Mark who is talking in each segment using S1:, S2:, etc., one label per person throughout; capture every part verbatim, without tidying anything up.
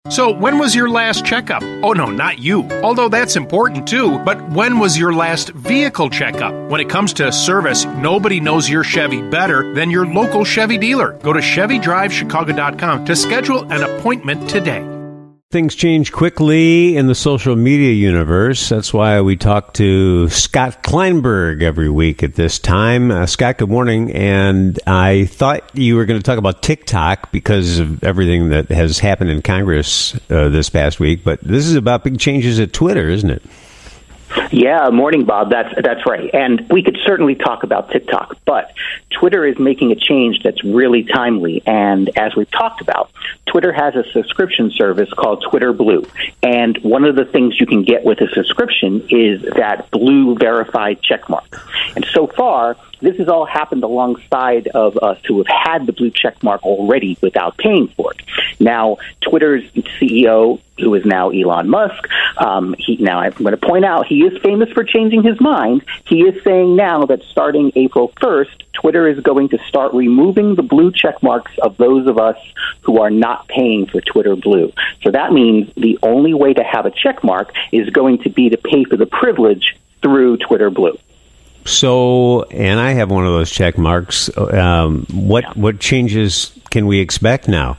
S1: So, when was your last checkup? Oh, no, not you. Although that's important too, but when was your last vehicle checkup? When it comes to service, nobody knows your Chevy better than your local Chevy dealer. Go to Chevy Drive Chicago dot com to schedule an appointment today.
S2: Things change quickly in the social media universe. That's why we talk to Scott Kleinberg every week at this time. Uh, Scott, good morning. And I thought you were going to talk about TikTok because of everything that has happened in Congress uh, this past week. But this is about big changes at Twitter, isn't it?
S3: Yeah, morning, Bob. That's that's right. And we could certainly talk about TikTok, but Twitter is making a change that's really timely. And as we've talked about, Twitter has a subscription service called Twitter Blue. And one of the things you can get with a subscription is that blue verified checkmark. And so far, this has all happened alongside of us who have had the blue checkmark already without paying for it. Now, Twitter's C E O, who is now Elon Musk, um, he, now I'm going to point out he is famous for changing his mind. He is saying now that starting April first, Twitter is going to start removing the blue check marks of those of us who are not paying for Twitter Blue. So that means the only way to have a check mark is going to be to pay for the privilege through Twitter Blue.
S2: So, and I have one of those check marks. Um, what yeah. what changes can we expect now?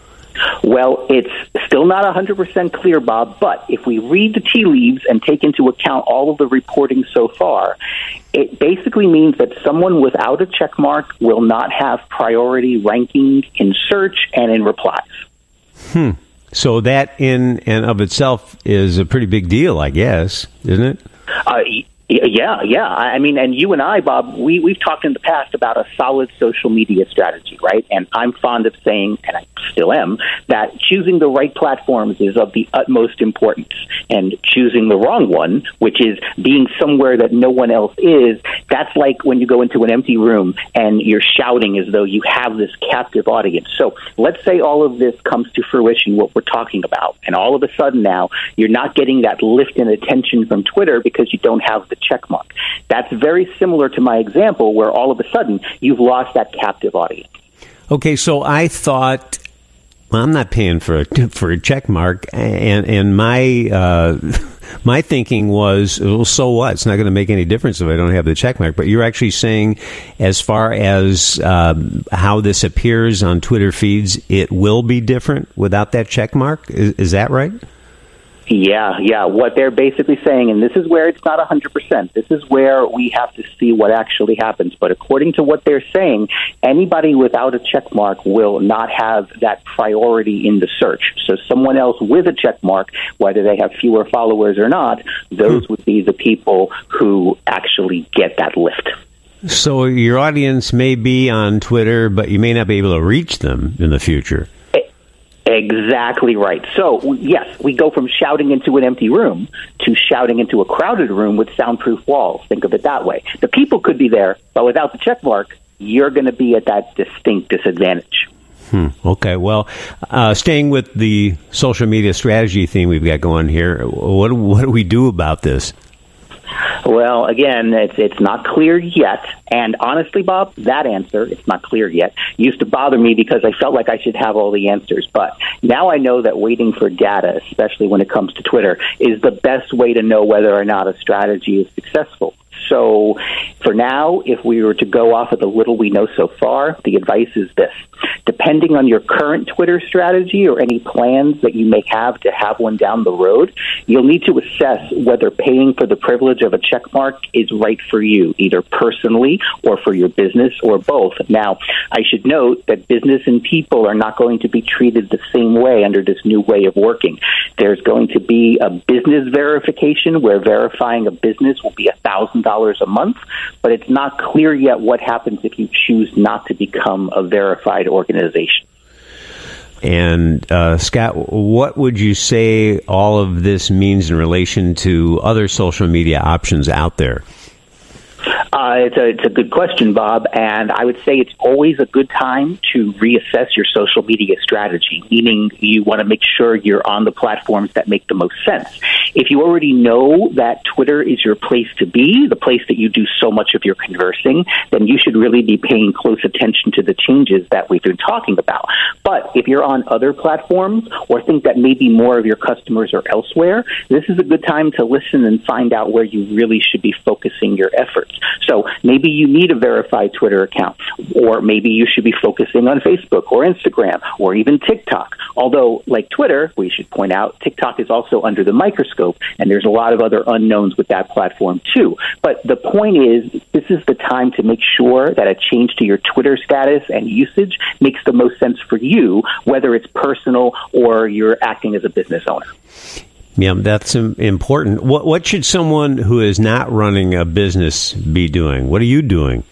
S3: Well, it's still not one hundred percent clear, Bob, but if we read the tea leaves and take into account all of the reporting so far, it basically means that someone without a check mark will not have priority ranking in search and in replies.
S2: Hmm. So that in and of itself is a pretty big deal, I guess, isn't it?
S3: Uh, Yeah, yeah. I mean, and you and I, Bob, we, we've talked in the past about a solid social media strategy, right? And I'm fond of saying, and I still am, that choosing the right platforms is of the utmost importance. And choosing the wrong one, which is being somewhere that no one else is, that's like when you go into an empty room and you're shouting as though you have this captive audience. So let's say all of this comes to fruition, what we're talking about, and all of a sudden now you're not getting that lift in attention from Twitter because you don't have the check mark. That's very similar to my example where all of a sudden you've lost that captive audience.
S2: Okay, so I thought, well, I'm not paying for a, for a check mark, and and my uh, my thinking was, well, so what? It's not going to make any difference if I don't have the check mark. But you're actually saying, as far as um, how this appears on Twitter feeds, it will be different without that check mark. Is, is that right?
S3: Yeah, yeah. What they're basically saying, and this is where it's not one hundred percent, this is where we have to see what actually happens. But according to what they're saying, anybody without a check mark will not have that priority in the search. So someone else with a check mark, whether they have fewer followers or not, those would be the people who actually get that lift.
S2: So your audience may be on Twitter, but you may not be able to reach them in the future.
S3: Exactly right. So, yes, we go from shouting into an empty room to shouting into a crowded room with soundproof walls. Think of it that way. The people could be there, but without the check mark, you're going to be at that distinct disadvantage.
S2: Hmm. Okay. Well, uh, staying with the social media strategy theme we've got going here, what, what do we do about this?
S3: Well, again, it's it's not clear yet. And honestly, Bob, that answer, it's not clear yet, used to bother me because I felt like I should have all the answers. But now I know that waiting for data, especially when it comes to Twitter, is the best way to know whether or not a strategy is successful. So for now, if we were to go off of the little we know so far, the advice is this. Depending on your current Twitter strategy or any plans that you may have to have one down the road, you'll need to assess whether paying for the privilege of a checkmark is right for you, either personally or for your business or both. Now, I should note that business and people are not going to be treated the same way under this new way of working. There's going to be a business verification where verifying a business will be one thousand dollars a month, but it's not clear yet what happens if you choose not to become a verified organization.
S2: And uh, Scott, what would you say all of this means in relation to other social media options out there?
S3: Uh, it's a it's a good question, Bob, and I would say it's always a good time to reassess your social media strategy, meaning you want to make sure you're on the platforms that make the most sense. if you already know that Twitter is your place to be, the place that you do so much of your conversing, then you should really be paying close attention to the changes that we've been talking about. But if you're on other platforms or think that maybe more of your customers are elsewhere, this is a good time to listen and find out where you really should be focusing your efforts. So maybe you need a verified Twitter account, or maybe you should be focusing on Facebook or Instagram or even TikTok. Although, like Twitter, we should point out, TikTok is also under the microscope, and there's a lot of other unknowns with that platform too. But the point is, this is the time to make sure that a change to your Twitter status and usage makes the most sense for you, whether it's personal or you're acting as a business owner.
S2: Yeah, that's important. What, what should someone who is not running a business be doing? What are you doing?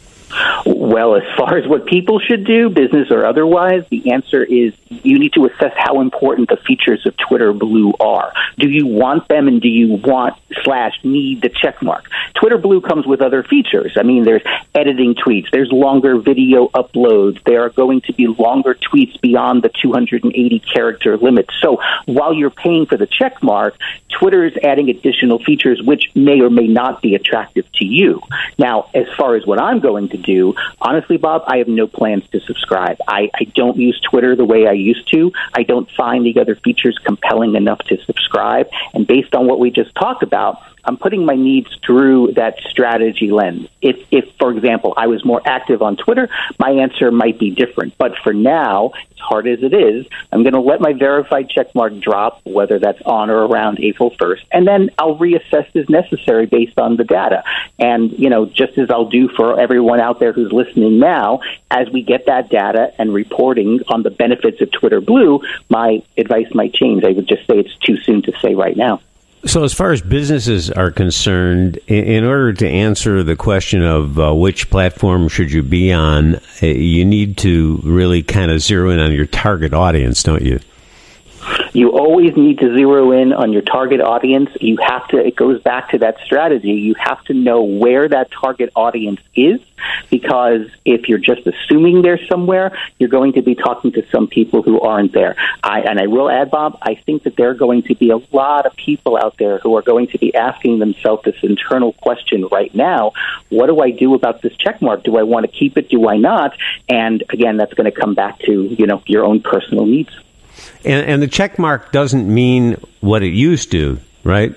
S3: Well, as far as what people should do, business or otherwise, the answer is you need to assess how important the features of Twitter Blue are. Do you want them, and do you want slash need the check mark? Twitter Blue comes with other features. I mean, there's editing tweets. There's longer video uploads. There are going to be longer tweets beyond the two hundred eighty character limit. So while you're paying for the check mark, Twitter is adding additional features which may or may not be attractive to you. Now, as far as what I'm going to do, honestly, Bob, I have no plans to subscribe. I, I don't use Twitter the way I used to. I don't find the other features compelling enough to subscribe. And based on what we just talked about, I'm putting my needs through that strategy lens. If, if, for example, I was more active on Twitter, my answer might be different. But for now, as hard as it is, I'm going to let my verified checkmark drop, whether that's on or around April first, and then I'll reassess as necessary based on the data. And, you know, just as I'll do for everyone out there who's listening now, as we get that data and reporting on the benefits of Twitter Blue, my advice might change. I would just say it's too soon to say right now.
S2: So as far as businesses are concerned, in order to answer the question of uh, which platform should you be on, you need to really kind of zero in on your target audience, don't you?
S3: You always need to zero in on your target audience. You have to, it goes back to that strategy. You have to know where that target audience is, because if you're just assuming they're somewhere, you're going to be talking to some people who aren't there. I, and I will add, Bob, I think that there are going to be a lot of people out there who are going to be asking themselves this internal question right now: what do I do about this check mark? Do I want to keep it? Do I not? And again, that's going to come back to, you know, your own personal needs.
S2: And, and the check mark doesn't mean what it used to, right?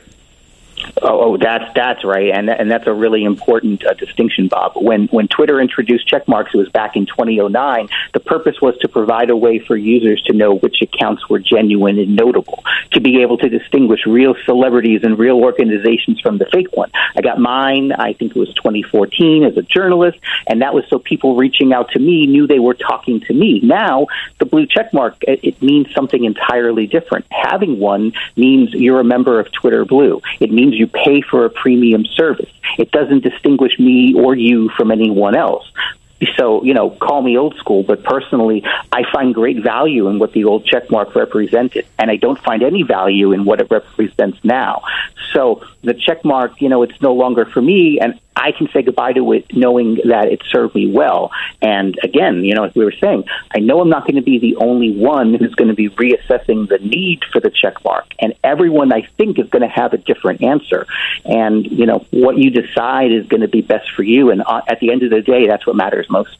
S3: Oh, oh, that's that's right, and and that's a really important uh, distinction, Bob. When when Twitter introduced check marks, it was back in two thousand nine. The purpose was to provide a way for users to know which accounts were genuine and notable, to be able to distinguish real celebrities and real organizations from the fake one. I got mine, I think it was twenty fourteen, as a journalist, and that was so people reaching out to me knew they were talking to me. Now, the blue check mark, it, it means something entirely different. Having one means you're a member of Twitter Blue. It means you pay for a premium service. It doesn't distinguish me or you from anyone else. So, you know, call me old school, but personally, I find great value in what the old checkmark represented, and I don't find any value in what it represents now. So the checkmark, you know, it's no longer for me, and I can say goodbye to it knowing that it served me well. And again, you know, as we were saying, I know I'm not going to be the only one who's going to be reassessing the need for the checkmark, and everyone, I think, is going to have a different answer. And, you know, what you decide is going to be best for you, and at the end of the day, that's what matters most.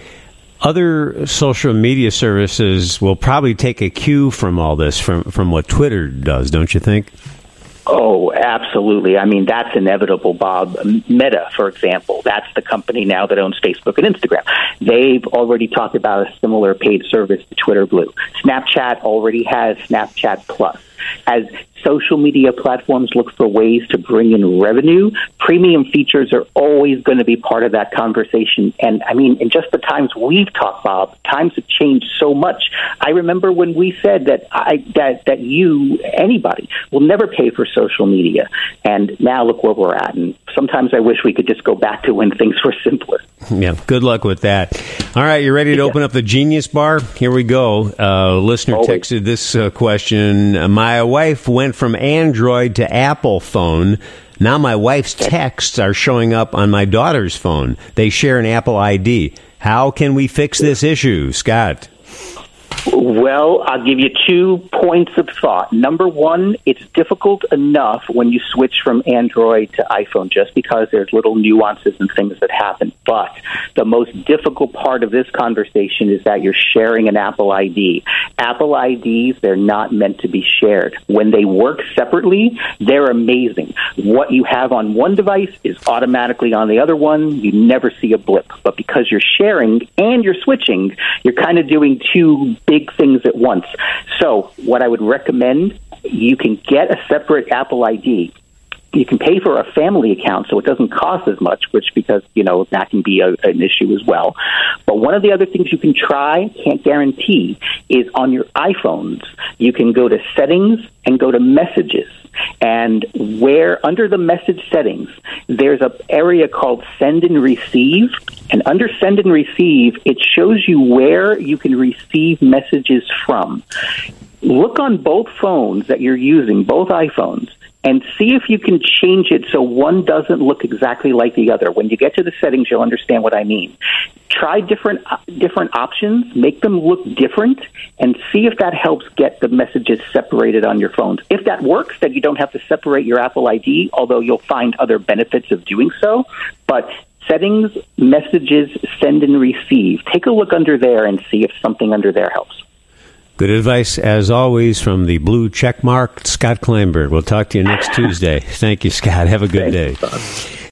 S2: Other social media services will probably take a cue from all this, from, from what Twitter does, don't you think?
S3: Oh, absolutely. I mean, that's inevitable, Bob. Meta, for example, that's the company now that owns Facebook and Instagram. They've already talked about a similar paid service to Twitter Blue. Snapchat already has Snapchat Plus. As social media platforms look for ways to bring in revenue, premium features are always going to be part of that conversation. And I mean, in just the times we've talked, Bob, times have changed so much. I remember when we said that I that that you, anybody, will never pay for social media. And now look where we're at. And sometimes I wish we could just go back to when things were simpler.
S2: Yeah, good luck with that. All right, you ready to open up the Genius Bar? Here we go. Uh, listener
S3: Always.
S2: texted this uh, question. My wife went from Android to Apple phone. Now my wife's texts are showing up on my daughter's phone. They share an Apple I D. How can we fix this issue, Scott?
S3: Well, I'll give you two points of thought. Number one, it's difficult enough when you switch from Android to iPhone just because there's little nuances and things that happen. But the most difficult part of this conversation is that you're sharing an Apple I D. Apple I Ds, they're not meant to be shared. When they work separately, they're amazing. What you have on one device is automatically on the other one. You never see a blip. But because you're sharing and you're switching, you're kind of doing two big things at once. So what I would recommend, you can get a separate Apple I D. You can pay for a family account so it doesn't cost as much, which because, you know, that can be a, an issue as well. But one of the other things you can try, can't guarantee, is on your iPhones, you can go to settings and go to messages. And where under the message settings, there's an area called send and receive. And under send and receive, it shows you where you can receive messages from. Look on both phones that you're using, both iPhones, and see if you can change it so one doesn't look exactly like the other. When you get to the settings, you'll understand what I mean. Try different uh, different options, make them look different, and see if that helps get the messages separated on your phones. If that works, then you don't have to separate your Apple I D, although you'll find other benefits of doing so. But settings, messages, send and receive. Take a look under there and see if something under there helps.
S2: Good advice, as always, from the blue checkmark, Scott Kleinberg. We'll talk to you next Tuesday. Thank you, Scott. Have a good
S3: Thanks,
S2: day.
S3: Bob.